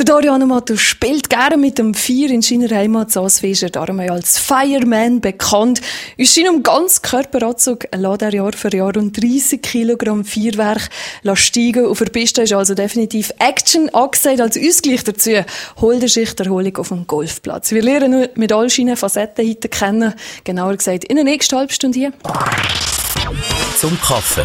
Dario Annemato spielt gerne mit dem Feuer in seiner Heimat Saas-Fischer, darum als Fireman bekannt. In seinem ganzen Körperanzug lässt er Jahr für Jahr rund 30 Kilogramm Feuerwerk steigen. Auf der Piste ist also definitiv Action angesagt. Als Ausgleich dazu holt er sich die Erholung auf dem Golfplatz. Wir lernen mit all seinen Facetten heute kennen. Genauer gesagt in der nächsten halben Stunde hier. Zum Kaffee.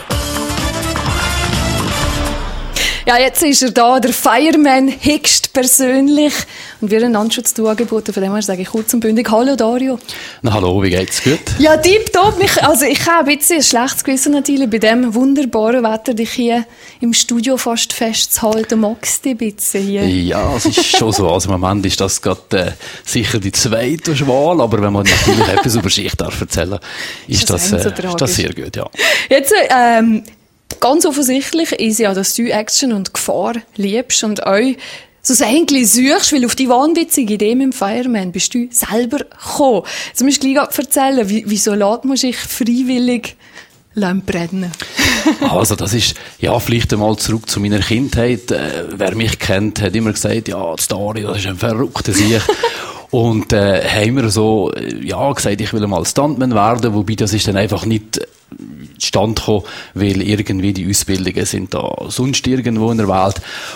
Ja, jetzt ist er da, der Fireman höchst persönlich. Und wir haben einen Anschutz angeboten, von dem her sage ich kurz und bündig: Hallo Dario. Na hallo, wie geht's? Gut? Ja, tipptopp. Ich habe ein bisschen ein schlechtes Gewissen natürlich, bei dem wunderbaren Wetter dich hier im Studio fast festzuhalten. Magst du ein bisschen hier? Ja, es ist schon so. Also im Moment ist das gerade sicher die zweite Wahl, aber wenn man natürlich etwas über sich darf erzählen, ist das sehr gut, ja. Jetzt, ganz offensichtlich ist ja, dass du Action und Gefahr liebst und euch so ein Händchen suchst, weil auf die wahnwitzige Idee mit dem Fireman bist du selber gekommen. Jetzt musst du gleich erzählen, wieso lässt man sich freiwillig brennen? Also das ist, ja, vielleicht einmal zurück zu meiner Kindheit. Wer mich kennt, hat immer gesagt, ja, das Dario, das ist ein verrückter Sieg. Und haben wir so gesagt, ich will mal Stuntman werden, wobei das ist dann einfach nicht zustande gekommen, weil irgendwie die Ausbildungen sind da sonst irgendwo in der Welt.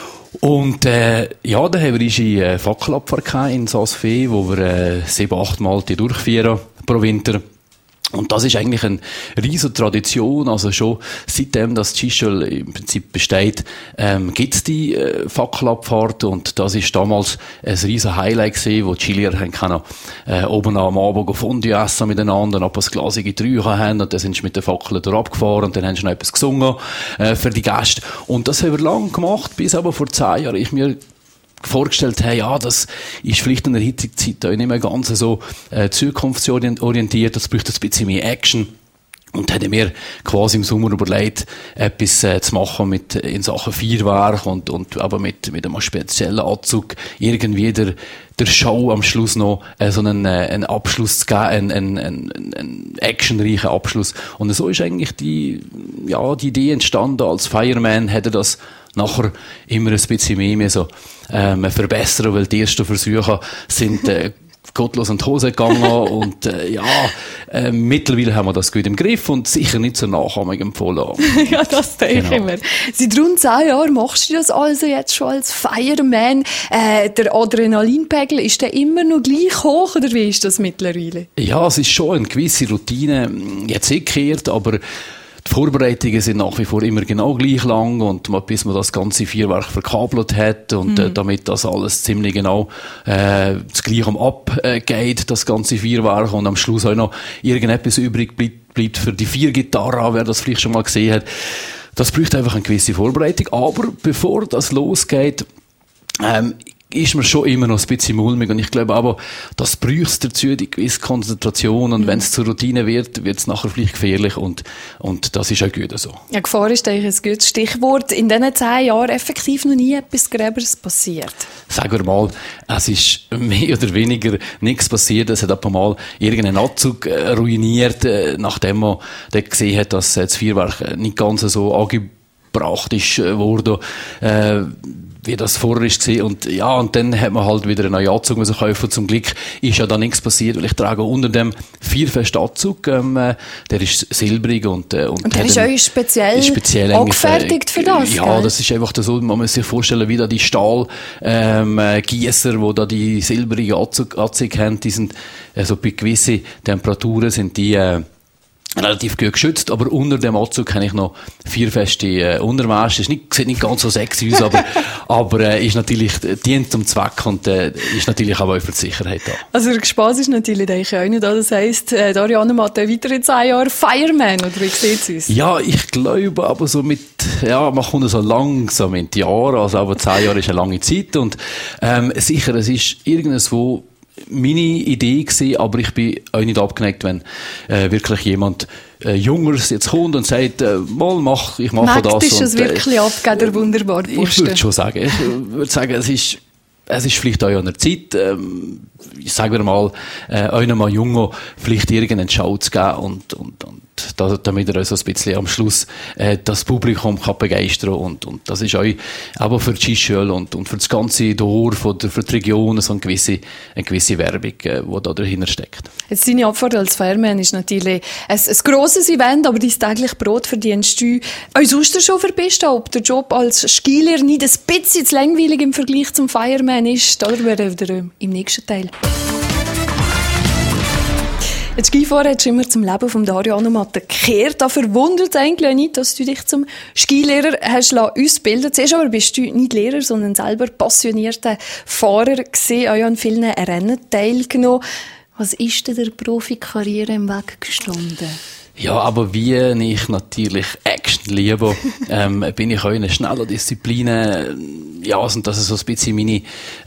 Und da haben wir unsere Fackelabfahrt in Saas-Fee, wo wir 7-8 Mal die durchführen pro Winter. Und das ist eigentlich eine riesige Tradition, also schon seitdem das Tschüschel im Prinzip besteht, gibt's die Fackelabfahrt, und das ist damals ein riesen Highlight gewesen, wo die Chilier können oben am Abend Fondue essen miteinander, ab ein glasige Träuche haben, und dann sind sie mit den Fackeln durchgefahren und dann haben sie noch etwas gesungen für die Gäste. Und das haben wir lang gemacht, bis aber vor 10 Jahren ich mir vorgestellt habe, ja, das ist vielleicht in der heutigen Zeit auch nicht mehr ganz so zukunftsorientiert, das braucht ein bisschen mehr Action. Und hätte mir quasi im Sommer überlegt, etwas zu machen in Sachen Feuerwerk und aber mit einem speziellen Anzug irgendwie der Show am Schluss noch so einen Abschluss zu geben, einen actionreichen Abschluss. Und so ist eigentlich die Idee entstanden. Als Fireman hätte das nachher immer ein bisschen mehr so verbessern, weil die ersten Versuche sind gottlos in die Hose gegangen und mittlerweile haben wir das gut im Griff und sicher nicht zur Nachahmung empfohlen. Ja, das denke ich mir. Seit rund 10 Jahren machst du das also jetzt schon als Fireman. Der Adrenalinpegel, ist der immer noch gleich hoch oder wie ist das mittlerweile? Ja, es ist schon eine gewisse Routine jetzt gekehrt, aber die Vorbereitungen sind nach wie vor immer genau gleich lang und bis man das ganze Feuerwerk verkabelt hat und damit das alles ziemlich genau das Gleiche abgeht, das ganze Feuerwerk, und am Schluss auch noch irgendetwas übrig bleibt für die 4 Gitarren, wer das vielleicht schon mal gesehen hat. Das braucht einfach eine gewisse Vorbereitung, aber bevor das losgeht, ist mir schon immer noch ein bisschen mulmig, und ich glaube aber, das braucht dazu die gewisse Konzentration, und wenn es zur Routine wird es nachher vielleicht gefährlich, und das ist auch gut so. Ja, Gefahr ist eigentlich ein gutes Stichwort. In diesen 10 Jahren effektiv noch nie etwas Gräberes passiert? Sagen wir mal, es ist mehr oder weniger nichts passiert. Es hat ab und mal irgendeinen Anzug ruiniert, nachdem man dann gesehen hat, dass das Feuerwerk nicht ganz so angebracht ist worden, wie das vorher war. Und dann hat man halt wieder einen neuen Anzug müssen kaufen. Zum Glück ist ja da nichts passiert, weil ich trage unter dem Feuerfest Anzug, der ist silbrig und der ist auch speziell angefertigt für das, ja, gell? Das ist einfach so, man muss sich vorstellen, wie da die Stahlgießer, wo da die silbrige Anzug haben, die sind, also bei gewissen Temperaturen sind die, relativ gut geschützt, aber unter dem Anzug habe ich noch feuerfeste Unterwäsche. Sieht nicht ganz so sexy aus, aber ist natürlich, dient zum Zweck und ist natürlich auch für die Sicherheit da. Also der Spaß ist natürlich auch nicht da. Das heisst, Dario Annemato weitere 10 Jahre Fireman, oder wie sieht es aus? Ja, ich glaube aber so man kommt so langsam in die Jahre, also aber 10 Jahre ist eine lange Zeit und sicher, es ist irgendwo meine Idee gewesen, aber ich bin auch nicht abgeneigt, wenn wirklich jemand Jungeres jetzt kommt und sagt, ich mache das. Ist es wirklich abgeben, der wunderbare Posten? Ich würde schon sagen, es ist es ist vielleicht auch an der Zeit, ich sage mal, einem mal Jungen vielleicht irgendeinen Schau zu geben und damit er so ein bisschen am Schluss das Publikum kann begeistern und das ist auch aber für die Skischule und für das ganze Dorf oder für die Region so eine gewisse Werbung, die da dahinter steckt. Jetzt deine Abfahrt als Fireman ist natürlich ein grosses Event, aber dein täglich Brot verdienst du auch sonst schon verbist, ob der Job als Skilehrer nicht ein bisschen zu langweilig im Vergleich zum Fireman ist, oder wieder im nächsten Teil. Das Skifahren hat schon immer zum Leben von Dario Anomatta gekehrt. Da verwundert es eigentlich nicht, dass du dich zum Skilehrer hast ausbilden. Zuerst aber bist du nicht Lehrer, sondern selber passionierter Fahrer gewesen, auch an vielen Rennen teilgenommen. Was ist denn der Profikarriere im Weg gestanden? Ja, aber wie ich natürlich Action liebe, bin ich auch in einer schnellen Disziplin. Ja, sind das so ein bisschen meine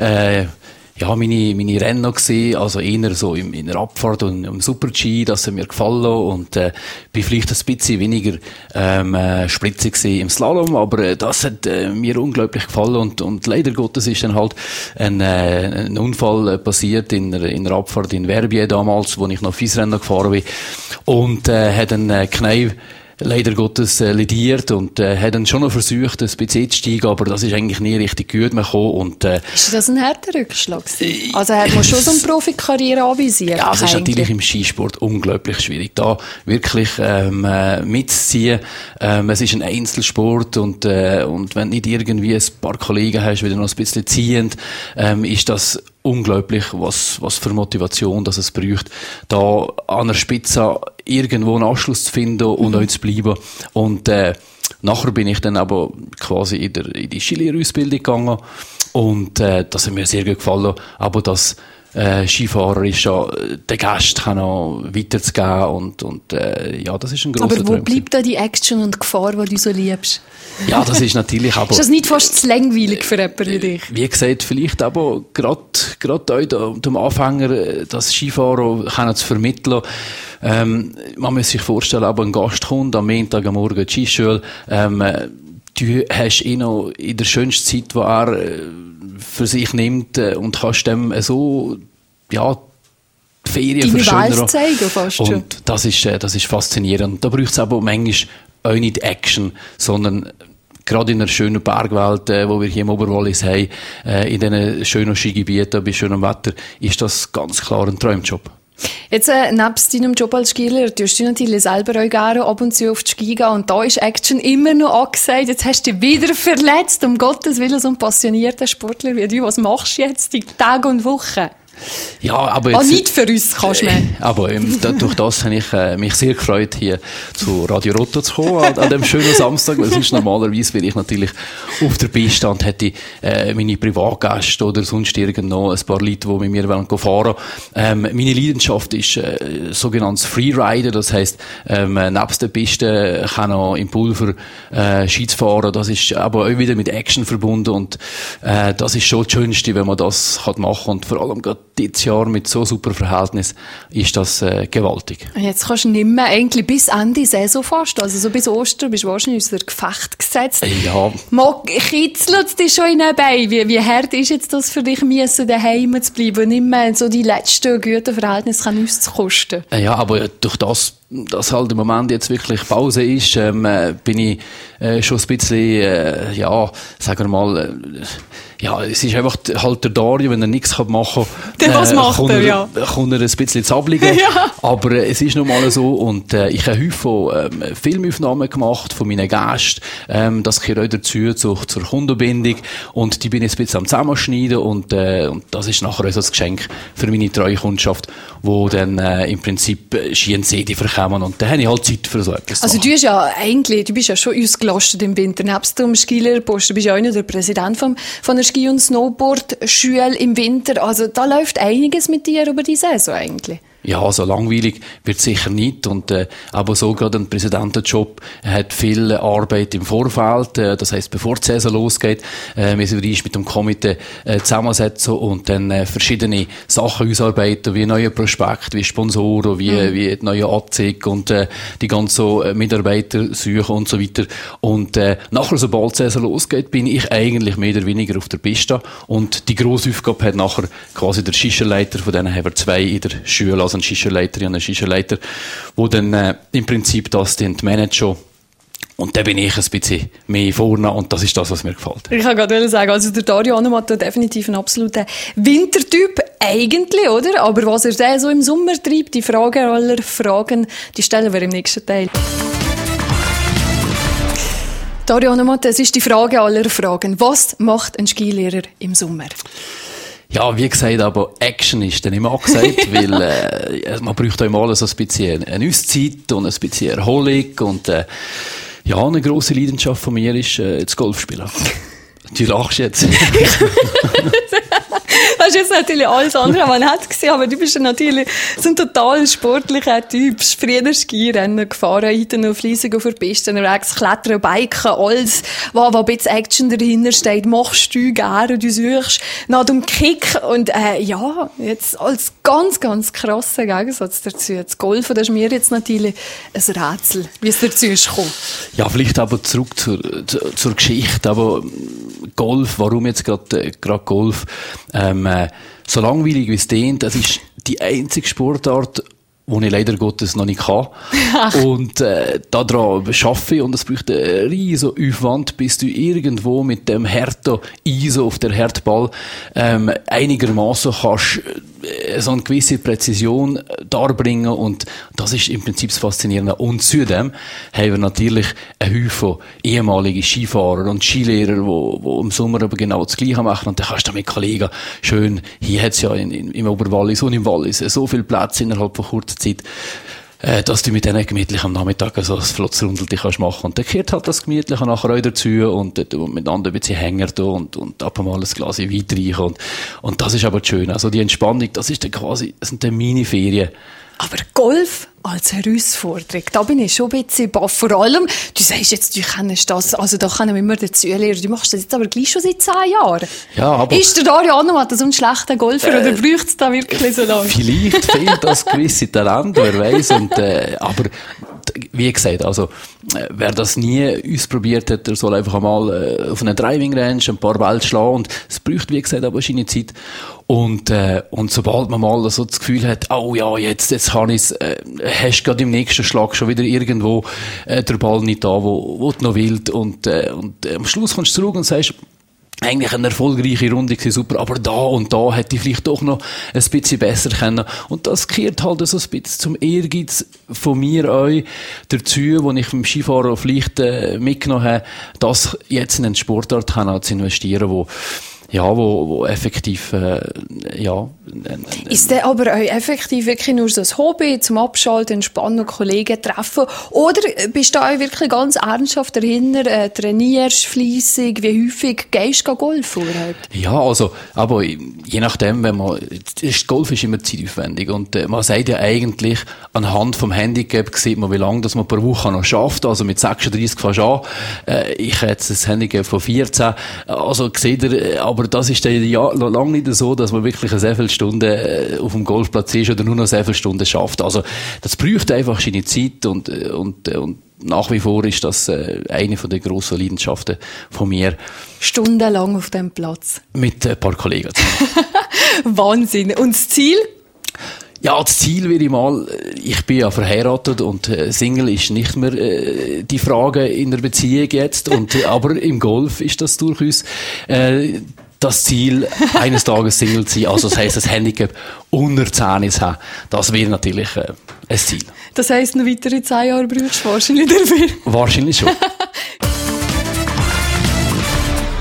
Rennen noch gesehen, also eher so in der Abfahrt und im Super-G, das hat mir gefallen und bin vielleicht ein bisschen weniger spritzig gewesen im Slalom, aber das hat mir unglaublich gefallen und leider Gottes ist dann halt ein Unfall passiert in der Abfahrt in Verbier damals, wo ich noch Fiesrennen gefahren bin und hat einen Knie leider Gottes lediert und hat dann schon noch versucht, ein bisschen zu steigen, aber das ist eigentlich nie richtig gut gekommen. Und, ist das ein harter Rückschlag? Also hat man schon so eine Profikarriere anvisiert? Ja, es ist natürlich im Skisport unglaublich schwierig, da wirklich mitzuziehen. Es ist ein Einzelsport und wenn du nicht irgendwie ein paar Kollegen hast, die noch ein bisschen ziehend, ist das unglaublich, was für Motivation das es braucht, da an der Spitze irgendwo einen Anschluss zu finden und auch zu bleiben. Und nachher bin ich dann aber quasi in die Skilehrerausbildung gegangen und das hat mir sehr gut gefallen. Aber das Skifahrer ist ja den Gast noch weiterzugeben und ja, das ist ein grosser Traum. Aber wo bleibt da die Action und Gefahr, die du so liebst? Ja, das ist natürlich aber... Ist das nicht fast zu langweilig für jemanden wie dich? Wie gesagt, vielleicht aber gerade auch dem Anfänger das Skifahren zu vermitteln. Man muss sich vorstellen, aber ein Gast kommt am Montag am Morgen die Skischule, du hast ihn noch in der schönsten Zeit, die er für sich nimmt und kannst dem so, ja, die Ferien verschönern. Deine Welt zeigen fast schon. Und das ist faszinierend. Da braucht es aber manchmal auch nicht Action, sondern gerade in einer schönen Bergwelt, wo wir hier im Oberwallis haben, in diesen schönen Skigebieten bei schönem Wetter, ist das ganz klar ein Traumjob. Jetzt, nebst deinem Job als Skilehrer, tust du natürlich selber auch gerne ab und zu auf die Ski gehen und da ist Action immer noch angesagt. Jetzt hast du dich wieder verletzt, um Gottes Willen, so ein passionierter Sportler wie du. Was machst du jetzt die Tage und Wochen? Ja, aber jetzt... nicht für uns kannst du mehr. Aber durch das habe ich mich sehr gefreut, hier zu Radio Roto zu kommen, an dem schönen Samstag, weil sonst normalerweise bin ich natürlich auf der Piste und hätte meine Privatgäste oder sonst irgendwo ein paar Leute, die mit mir fahren wollen. Meine Leidenschaft ist sogenanntes Freerider, das heisst, nebst der Piste kann auch im Pulver Ski fahren, das ist aber auch wieder mit Action verbunden und das ist schon das Schönste, wenn man das machen kann und vor allem gerade dieses Jahr mit so super Verhältnis ist das gewaltig. Jetzt kannst du nicht mehr eigentlich bis Ende Saison fast, also so bis Ostern bist du wahrscheinlich aus der Gefecht gesetzt. Ja. Kitzelt dich schon in den Beinen. Wie hart ist jetzt das für dich, daheim zu bleiben und nicht mehr so die letzten guten Verhältnisse uns zu kosten? Ja, aber durch das halt im Moment jetzt wirklich Pause ist, bin ich schon ein bisschen, ja, sagen wir mal, ja, es ist einfach halt der Dario, wenn er nichts machen kann, was macht er, ja. Kommt er ein bisschen zu abliegen. Ja. Aber es ist nun mal so und ich habe häufig Filmaufnahmen gemacht von meinen Gästen, das gehört auch dazu zur Kundenbindung und die bin ich ein bisschen am Zusammenschneiden und das ist nachher so ein Geschenk für meine treue Kundschaft, wo dann im Prinzip Ski und CD verkommen und dann habe ich halt Zeit für so etwas. Also du bist ja schon ausgelastet im Winter, nebst dem Skilehrerposten, bist ja auch noch der Präsident von der Ski- und Snowboard-Schule im Winter, also da läuft einiges mit dir über die Saison eigentlich. Ja, also langweilig wird sicher nicht. Und, aber so gerade ein Präsidentenjob hat viel Arbeit im Vorfeld. Das heisst, bevor die Saison losgeht, wir sind mit dem Komitee zusammensetzen und dann verschiedene Sachen ausarbeiten, wie neue Prospekte, wie Sponsoren, wie die neue Anzeige und die ganzen Mitarbeiter suchen und so weiter. Und nachher, sobald die Saison losgeht, bin ich eigentlich mehr oder weniger auf der Piste. Und die grosse Aufgabe hat nachher quasi der Schischenleiter, von denen haben wir 2 in der Schule, also ein Schischenleiter und ein Schischenleiter, wo dann im Prinzip das managen. Und da bin ich ein bisschen mehr vorne und das ist das, was mir gefällt. Ich kann gerade sagen, also der Dario Annematt hat definitiv ein absoluter Wintertyp, eigentlich, oder? Aber was er da so im Sommer treibt, die Frage aller Fragen, die stellen wir im nächsten Teil. Dario Annematt, es ist die Frage aller Fragen. Was macht ein Skilehrer im Sommer? Ja, wie gesagt, aber Action ist dann immer angesagt, weil man braucht auch mal so ein bisschen eine Auszeit und ein bisschen Erholung und ja, eine grosse Leidenschaft von mir ist das Golfspielen. Du lachst jetzt. Das ist jetzt natürlich alles andere, was man hat gesehen, aber du bist ja natürlich so ein total sportlicher Typ. Früher Skirennen gefahren, heute noch fleissig auf der Piste, unterwegs klettern, biken, alles, was ein bisschen Action dahinter steht, machst du gerne, du suchst nach dem Kick und ja, jetzt als ganz, ganz krasser Gegensatz dazu. Das Golfen, das ist mir jetzt natürlich ein Rätsel, wie es dazu ist gekommen. Ja, vielleicht aber zurück zur Geschichte, aber Golf, warum jetzt gerade Golf? So langweilig wie es klingt, das ist die einzige Sportart, die ich leider Gottes noch nicht kann. Und daran arbeite ich und es braucht einen riesen Aufwand, bis du irgendwo mit dem Härte ISO auf der Härtball einigermaßen kannst so eine gewisse Präzision darbringen und das ist im Prinzip das Faszinierende. Und zudem haben wir natürlich einen Haufen ehemalige Skifahrer und Skilehrer, die im Sommer aber genau das Gleiche machen und dann kannst du mit Kollegen schön, hier hat es ja im Oberwallis und im Wallis so viel Platz innerhalb von kurzer Zeit, dass du mit denen gemütlich am Nachmittag so ein Flotzrundel kannst machen. Und dann kehrt halt das Gemütliche nachher auch dazu und miteinander ein bisschen hängen da und ab und mal ein Glas Wein reichen. Und das ist aber schön. Also die Entspannung, das ist dann quasi, das sind dann Mini-Ferien. Aber Golf als Herausforderung, da bin ich schon ein bisschen baff. Vor allem, du sagst jetzt, du kennst das, also da können wir immer dazu lernen, du machst das jetzt aber gleich schon seit 10 Jahren. Ja, aber... Ist der Dario Annematt so ein schlechter Golfer oder braucht es da wirklich so lange? Vielleicht fehlt das gewisse Talent, wer weiss. Aber wie gesagt, also wer das nie ausprobiert hat, der soll einfach einmal auf einer Driving Range ein paar Bälle schlagen und es braucht, wie gesagt, aber seine Zeit. Und sobald man mal so das Gefühl hat, oh ja, jetzt kann ich's, hast gerade im nächsten Schlag schon wieder irgendwo der Ball nicht da, wo du noch willst. Und am Schluss kommst du zurück und sagst, eigentlich eine erfolgreiche Runde gewesen, super, aber da und da hätte ich vielleicht doch noch ein bisschen besser können. Und das gehört halt so ein bisschen zum Ehrgeiz von mir auch dazu, wo ich beim Skifahren vielleicht mitgenommen habe, das jetzt in eine Sportart zu investieren, wo effektiv, Ist der aber auch effektiv wirklich nur so ein Hobby, zum Abschalten, Entspannen, Kollegen treffen? Oder bist du auch wirklich ganz ernsthaft dahinter, trainierst fleissig, wie häufig gehst du golfen überhaupt? Ja, also, aber je nachdem, Golf ist immer zeitaufwendig und man sagt ja eigentlich, anhand vom Handicap sieht man, wie lange das man pro Woche noch schafft, also mit 36 fast an. Ich habe jetzt ein Handicap von 14, also seht ihr, aber das ist dann ja lange nicht so, dass man wirklich sehr viele Stunden auf dem Golfplatz ist oder nur noch sehr viele Stunden schafft. Also das braucht einfach seine Zeit und nach wie vor ist das eine von den grossen Leidenschaften von mir. Stundenlang auf dem Platz. Mit ein paar Kollegen. Wahnsinn. Und das Ziel? Ja, das Ziel wäre mal, ich bin ja verheiratet und Single ist nicht mehr die Frage in der Beziehung jetzt, aber im Golf ist das durchaus das Ziel, eines Tages Single zu sein, also das heisst, das Handicap unter 10 zu haben, das wäre natürlich ein Ziel. Das heisst, noch weitere 10 Jahre brauchst du wahrscheinlich dafür? Wahrscheinlich schon.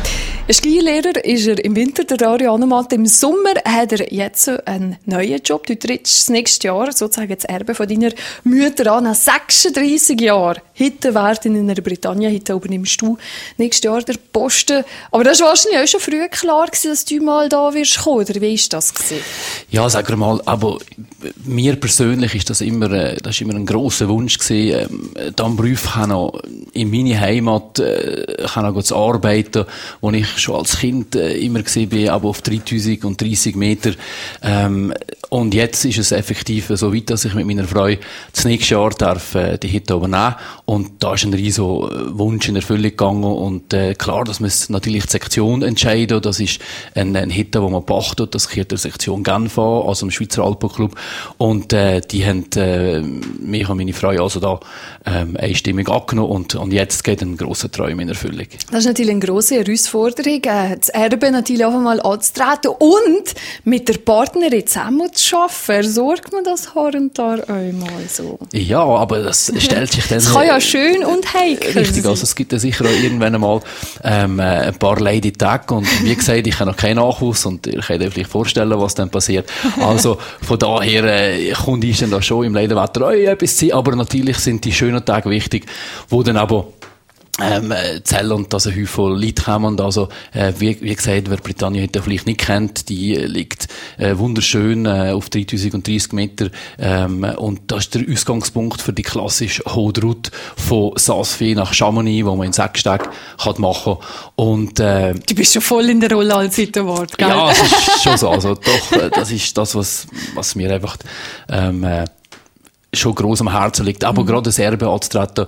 Skilehrer ist er im Winter, der Dario Anomato. Im Sommer hat er jetzt einen neuen Job. Du trittst das nächste Jahr sozusagen das Erbe von deiner Mutter an. Nach 36 Jahren Hittenwert in einer Britannia. Hitte übernimmst du nächstes Jahr den Posten. Aber das war wahrscheinlich auch schon früh klar gewesen, dass du mal da wirst kommen. Oder wie war das gewesen? Ja, sagen wir mal, aber mir persönlich ist das immer ein grosser Wunsch gewesen, da am Beruf in meine Heimat zu arbeiten, wo ich schon als Kind immer gesehen bin, aber auf 3030 Meter. Und jetzt ist es effektiv so weit, dass ich mit meiner Frau das nächste Jahr darf die Hitte übernehmen. Und da ist ein riesen Wunsch in Erfüllung gegangen. Und klar, dass man natürlich die Sektion entscheiden. Das ist ein Hitte, wo man pachtet. Das gehört der Sektion Genf an, also dem Schweizer Alpenclub. Und die haben mich und meine Frau also da einstimmig angenommen. Und jetzt geht ein grosser Traum in Erfüllung. Das ist natürlich eine grosse Herausforderung, das Erbe natürlich auch einmal anzutreten und mit der Partnerin zusammen zu arbeiten. Sorgt man das hier und da einmal so? Ja, aber das stellt sich dann... Es kann ja schön und heikel sein. Richtig, also es gibt ja sicher auch irgendwann einmal ein paar Lady Tag und wie gesagt, ich habe noch keinen Nachwuchs und ich kann dir vielleicht vorstellen, was dann passiert. Also von daher kommt ich dann da schon im Leidenwetter auch etwas sein, aber natürlich sind die schönen Tage wichtig, wo dann aber zählen und dass ein Haufen Leute kommen. Also, wie gesagt, wer Britannia heute vielleicht nicht kennt, die liegt wunderschön auf 3030 Meter. Und das ist der Ausgangspunkt für die klassische Haute Route von Saas-Fee nach Chamonix, wo man in 6 Tagen machen kann. Und, du bist schon voll in der Rolle als Hittenwart, gell? Ja, es ist schon so. Also, doch, das ist das, was mir einfach, schon gross am Herzen liegt. Aber gerade das Erbe anzutreten,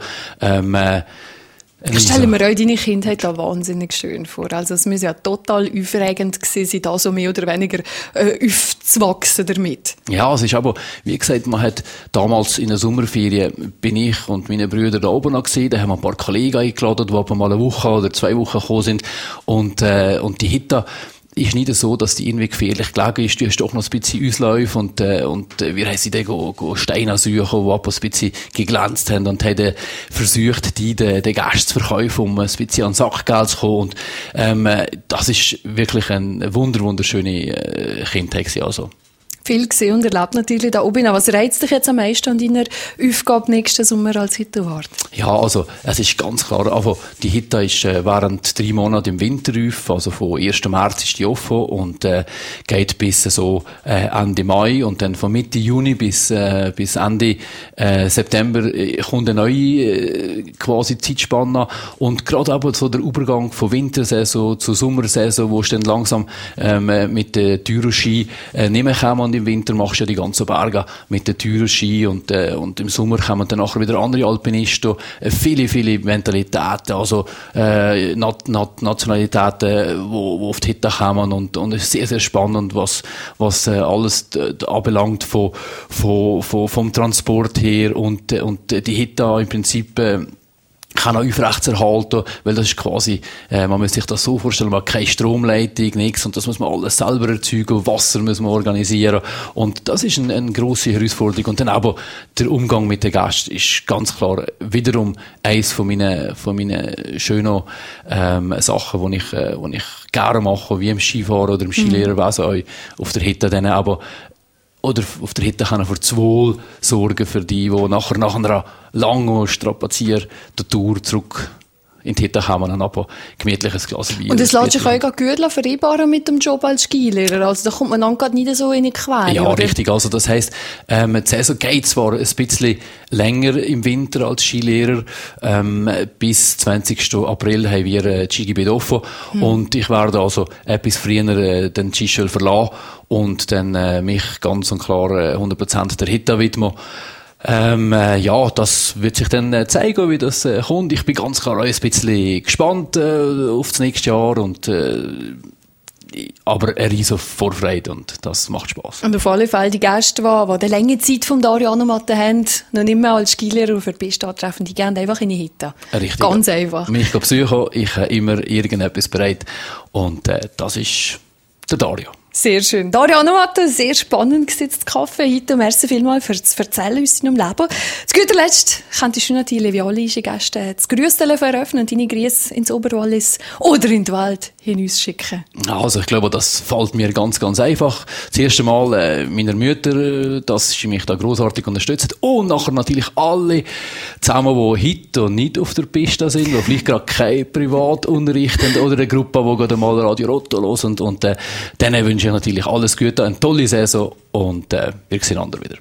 ich stelle mir auch deine Kindheit da wahnsinnig schön vor. Also es muss ja total aufregend gewesen sein, da so mehr oder weniger aufzuwachsen damit. Ja, es ist aber, wie gesagt, man hat damals in der Sommerferien, bin ich und meine Brüder da oben noch gesehen, da haben wir ein paar Kollegen eingeladen, die aber mal eine Woche oder 2 Wochen gekommen sind und die Hitte ist nicht so, dass die irgendwie gefährlich gelegen ist. Du hast doch noch ein bisschen Ausläufe und wir haben sie dann Steine suchen, die ab ein bisschen geglänzt haben und haben versucht, den Gästen zu verkaufen, um ein bisschen an Sackgeld zu kommen. Und das ist wirklich eine wunderschöne Kindheit gewesen, also. Viel gesehen und erlebt natürlich da oben. Was reizt dich jetzt am meisten an deiner Aufgabe nächsten Sommer als Hittenwart? Ja, also, es ist ganz klar, also, die Hitte ist während 3 Monate im Winter auf, also von 1. März ist die offen und geht bis so Ende Mai und dann von Mitte Juni bis Ende September kommt eine neue quasi Zeitspanne und gerade aber so der Übergang von Wintersaison zu Sommersaison, wo es dann langsam mit den Tyroski nicht mehr kommen. Im Winter machst du ja die ganzen Berge mit den teuren Ski und im Sommer kommen dann nachher wieder andere Alpinisten, viele Mentalitäten, also Nationalitäten, wo auf die Hitte kommen und es ist sehr, sehr spannend, was alles anbelangt vom Transport her und die Hitte im Prinzip kann auch aufrechtserhalten, weil das ist quasi, man muss sich das so vorstellen, man hat keine Stromleitung, nichts, und das muss man alles selber erzeugen, Wasser muss man organisieren, und das ist eine grosse Herausforderung. Und dann aber der Umgang mit den Gästen ist ganz klar wiederum eins von meinen schönen Sachen, die ich gerne mache, wie im Skifahren oder im Skilehrerwesen, auch auf der Hitte dann aber oder auf der Hitte können für das Wohl sorgen für die nachher nach einer langen Strapaziertour zurück in die Hitte kommen und aber gemütliches Glas Bier. Und das lässt sich auch gut vereinbaren mit dem Job als Skilehrer. Also da kommt man dann gerade nicht so in die Quere. Ja, oder? Richtig. Also das heisst, die Saison geht zwar ein bisschen länger im Winter als Skilehrer. Bis 20. April haben wir die Skigebiete offen. Und ich werde also etwas früher den Skischule verlassen und dann mich ganz und klar 100% der Hitte widmen. Ja, das wird sich dann zeigen, wie das kommt. Ich bin ganz klar auch ein bisschen gespannt auf das nächste Jahr und aber eine riesen Vorfreude und das macht Spass. Und auf alle Fälle die Gäste, die eine lange Zeit vom Dario Anomato haben, noch nicht mehr als Skilehrer auf der Piste antreffen, die gehen einfach in die Hitte. Richtig. Ganz einfach. Mich besuchen, ich habe immer irgendetwas bereit und das ist der Dario. Sehr schön. Daria Novato, sehr spannend gesetzt Kaffee heute. Merci vielmals für das Erzählen aus deinem Leben. Zu guter Letzt könntest du noch die levialischen Gäste das Grüßtelefon eröffnen und deine Grüße ins Oberwallis oder in die Welt hinausschicken. Also ich glaube, das fällt mir ganz, ganz einfach. Das erste Mal meiner Mütter, dass sie mich da grossartig unterstützt. Und nachher natürlich alle zusammen, die heute und nicht auf der Piste sind, die vielleicht gerade kein Privatunterricht haben oder eine Gruppe, die gerade mal Radio Rotto hören. Und denen wünsche ich natürlich alles Gute, eine tolle Saison und wir sehen einander wieder.